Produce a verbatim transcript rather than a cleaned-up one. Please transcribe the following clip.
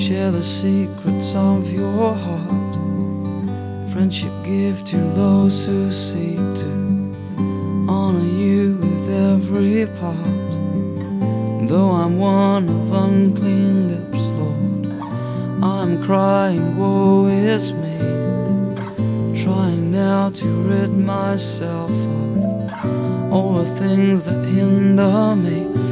Share the secrets of your heart. Friendship give to those who seek to honor you with every part. Though I'm one of unclean lips, Lord, I'm crying, woe is me, trying now to rid myself of all the things that hinder me.